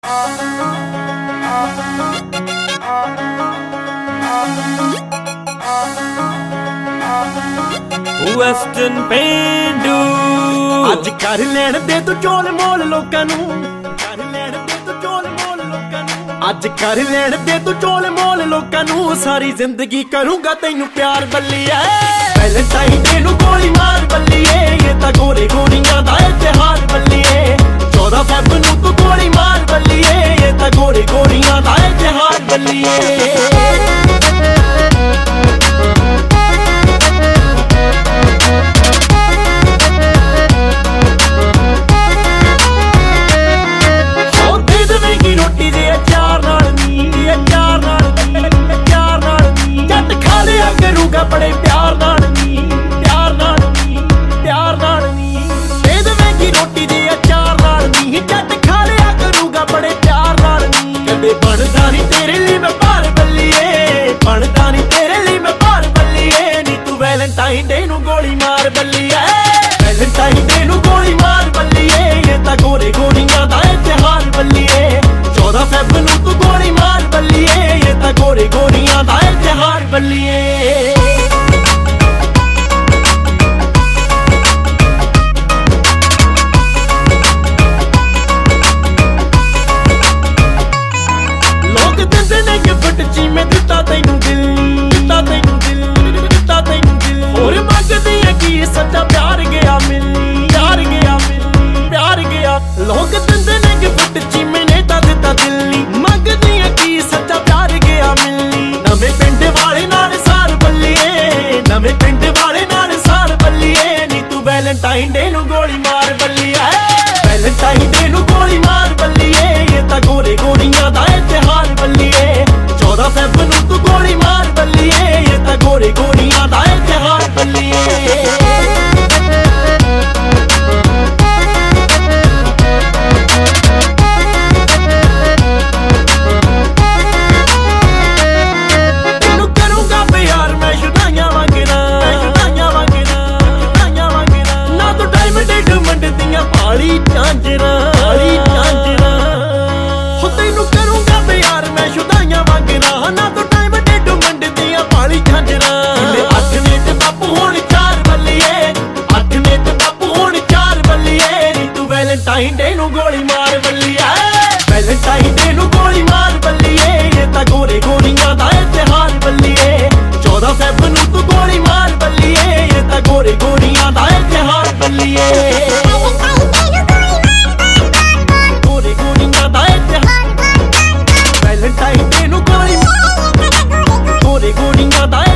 Western ਪੇਂਡੂ ਅੱਜ ਕਰ ਲੈਣ ਦੇ ਤੂੰ ਚੋਲ ਮੋਲ ਲੋਕਾਂ ਨੂੰ, ਕਰ ਲੈਣ ਦੇ ਤੂੰ ਚੋਲ ਮੋਲ ਲੋਕਾਂ ਨੂੰ, ਅੱਜ ਕਰ ਲੈਣ ਦੇ ਤੂੰ ਚੋਲ ਮੋਲ ਲੋਕਾਂ ਨੂੰ। ਸਾਰੀ ਜ਼ਿੰਦਗੀ ਕਰੂੰਗਾ ਤੈਨੂੰ ਪਿਆਰ ਬੱਲੀਏ, ਵੈਲੈਂਟਾਈਨ ਡੇ ਨੂੰ ਗੋਲੀ ਮਾਰ ਬੱਲੀਏ। ਇਹ ਤਾਂ ਗੋਰੇ ਗੋਰੀਆਂ ਦਾ ਤਿਉਹਾਰ ਬੱਲੀਏ, 14 ਫੈਬ ਨੂੰ ਤੂੰ ਗੋਲੀ ਮਾਰ ਬੱਲੀਏ। ਇਹ ਤਾਂ ਗੋਰੇ ਗੋਰੀਆਂ ਦਾ ਤਿਉਹਾਰ ਬੱਲੀਏ। ਬੜੇ ਪਿਆਰ ਨਾਲ ਨੀ, ਪਿਆਰ ਨਾਲ ਨੀ, ਪਿਆਰ ਨਾਲ ਨੀ। ਦੇ ਦੇਵੇਂਗੀ ਰੋਟੀ ਦੇ ਅਚਾਰ ਨਾਲ ਨੀ, ਜੱਟ ਖਾ ਲਿਆ ਕਰੂਗਾ ਬੜੇ ਪਿਆਰ ਨਾਲ ਨੀ। ਕਦੇ ਬਣਦਾ ਨੀ ਤੇਰੇ ਲਈ ਮੈਂ ਭਾਰ ਬੱਲੀਏ, ਬਣਦਾ ਨੀ ਤੇਰੇ ਲਈ ਮੈਂ ਭਾਰ ਬੱਲੀਏ। ਨੀ ਤੂੰ ਵੈਲੈਂਟਾਈਨ ਡੇ ਨੂੰ ਗੋਲੀ ਮਾਰ ਬੱਲੀਏ, ਵੈਲੈਂਟਾਈਨ ਡੇ ਨੂੰ ਗੋਲੀ ਮਾਰ ਬੱਲੀਏ। ਇਹ ਤਾਂ ਗੋਰੇ ਗੋਰੀਆਂ ਦਾ ਤਿਉਹਾਰ ਬੱਲੀਏ, 14 ਫੈਬ ਨੂੰ ਤੂੰ ਗੋਲੀ ਮਾਰ ਬੱਲੀਏ। ਇਹ ਤਾਂ ਗੋਰੇ ਗੋਰੀਆਂ ਦਾ ਤਿਉਹਾਰ ਬੱਲੀਏ। ਮੈਂ ਦਿੱਤਾ ਤੈਨੂੰ ਦਿਲ, ਦਿੱਤਾ ਤੈਨੂੰ ਦਿਲ, ਦਿੱਤਾ ਤੈਨੂੰ ਦਿਲ। ਹੋਰ ਮੰਗਦੀ ਹੈ ਕੀ ਸੱਚਾ ਪਿਆਰ ਗਿਆ ਮਿਲ, ਪਿਆਰ ਗਿਆ ਮਿਲ, ਪਿਆਰ ਗਿਆ। ਲੋਕ ਦਿੰਦੇ ਨੇ ਗਿਫਟ ਚੀਮੇ ਨੇ ਤਾਂ ਦਿੱਤਾ ਦਿਲ ਨੀ, ਮੰਗਦੀ ਹੈ ਕੀ ਸੱਚਾ ਪਿਆਰ ਗਿਆ ਮਿਲ। ਨਵੇਂ ਪਿੰਡ ਵਾਲੇ ਨਾਲ ਸਾਰ ਬੱਲੀਏ, ਨਵੇਂ ਪਿੰਡ ਵਾਲੇ ਨਾਲ ਸਾਰ ਬੱਲੀਏ। ਨੀ ਤੂੰ ਵੈਲੈਂਟਾਈਨ ਡੇ ਨੂੰ ਗੋਲੀ ਮਾਰ ਬੱਲੀਏ, ਵੈਲੈਂਟਾਈਨ ਡੇ ਨੂੰ ਗੋਲੀ ਮਾਰ ਬੱਲੀਏ। ਇਹ ਤਾਂ ਗੋਰੇ ਗੋਰੀਆਂ ਦਾ ਤਿਉਹਾਰ ਬੱਲੀਏ, 14 ਫੈਬ ਨੂੰ ਤੂੰ ਗੋਲੀ ਮਾਰ ਬੱਲੀਏ। ਇਹ ਤਾਂ ਗੋਰੇ ਗੋਰੀਆਂ ਦਾ ਤਿਉਹਾਰ ਬੱਲੀਏ। ਤੈਨੂੰ ਕਰੂੰਗਾ ਪਿਆਰ ਮੈਂ ਸ਼ੁਦਾਈਆਂ ਵਾਂਗਣਾ, ਸ਼ੁਦਾਈਆਂ ਵਾਂਗਣਾ, ਸ਼ੁਦਾਈਆਂ ਵਾਂਗਣਾ। ਨਾ ਤੂੰ ਡਾਇਮੰਡ ਡਿਮੰਡ ਦੀਆਂ ਪਾਲੀ ਝਾਂਜਰਾਂ, ਪਾਲੀ ਝਾਂਜਰਾਂ। ਹੋ ਤੈਨੂੰ ਕਰੂੰਗਾ ਪਿਆਰ ਮੈਂ ਸ਼ੁਦਾਈਆਂ ਵਾਂਗਣਾ, ਨਾ ਤੂੰ ਡਾਇਮੰਡ ਡਿਮੰਡ ਦੀਆਂ ਪਾਲੀ ਝਾਂਜਰਾਂ। ਅੱਠ ਨੇ ਤੇ ਬਾਪੂ ਹੁਣ ਚਾਰ ਬੱਲੀਏ, ਅੱਠ ਨੇ ਤੇ ਬਾਪੂ ਹੁਣ ਚਾਰ ਬੱਲੀਏ। ਨੀ ਤੂੰ ਵੈਲੈਂਟਾਈਨ ਡੇ ਨੂੰ ਗੋਲੀ ਮਾਰ ਬੱਲੀਏ, ਵੈਲੈਂਟਾਈਨ ਡੇ ਨੂੰ ਗੋਲੀ ਮਾਰ ਬੱਲੀਏ। ਇਹ ਤਾਂ ਗੋਰੇ ਗੋਰੀਆਂ ਦਾ ਤਿਉਹਾਰ ਬੱਲੀਏ, 14 ਫੈਬ ਨੂੰ ਤੂੰ ਗੋਲੀ ਮਾਰ ਬੱਲੀਏ। ਇਹ ਤਾਂ ਗੋਰੇ ਗੋਰੀਆਂ ਦਾ ਤਿਉਹਾਰ ਬੱਲੀਏ, ਗੋਰੇ ਗੋਰੀਆਂ ਦਾ ਤਿਉਹਾਰ। ਵੈਲੈਂਟਾਈਨ ਡੇ ਨੂੰ ਗੋਲੀ, ਗੋਰੇ ਗੋਰੀਆਂ ਦਾ